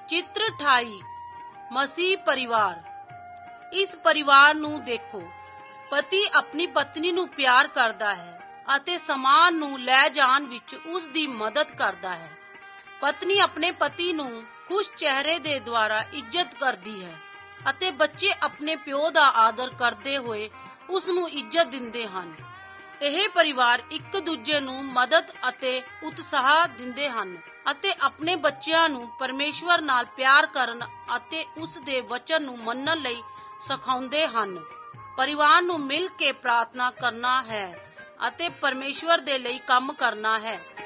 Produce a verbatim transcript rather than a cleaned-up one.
चित्र अठाई मसीह परिवार। इस परिवार नू देखो, पति अपनी पत्नी नू प्यार करदा है ਅਤੇ ਸਮਾਨ ਨੂੰ ਲੈ ਜਾਣ ਵਿੱਚ ਉਸ ਦੀ ਮਦਦ ਕਰਦਾ ਹੈ। ਪਤਨੀ ਆਪਣੇ ਪਤੀ ਨੂੰ ਖੁਸ਼ ਚਿਹਰੇ ਦੇ ਦੁਆਰਾ ਇੱਜ਼ਤ ਕਰਦੀ ਹੈ ਅਤੇ ਬੱਚੇ ਆਪਣੇ ਪਿਓ ਦਾ ਆਦਰ ਕਰਦੇ ਹੋਏ ਉਸ ਨੂੰ ਇੱਜ਼ਤ ਦਿੰਦੇ ਹਨ। ਇਹ ਪਰਿਵਾਰ ਇੱਕ ਦੂਜੇ ਨੂੰ ਮਦਦ ਅਤੇ ਉਤਸ਼ਾਹ ਦਿੰਦੇ ਹਨ ਅਤੇ ਆਪਣੇ ਬੱਚਿਆਂ ਨੂੰ ਪਰਮੇਸ਼ਵਰ ਨਾਲ ਪਿਆਰ ਕਰਨ ਅਤੇ ਉਸ ਦੇ ਵਚਨ ਨੂੰ ਮੰਨਣ ਲਈ ਸਿਖਾਉਂਦੇ ਹਨ। ਪਰਿਵਾਰ ਨੂੰ ਮਿਲ ਕੇ ਪ੍ਰਾਰਥਨਾ ਕਰਨਾ ਹੈ ਅਤੇ ਪਰਮੇਸ਼ਵਰ ਦੇ ਲਈ ਕੰਮ ਕਰਨਾ ਹੈ।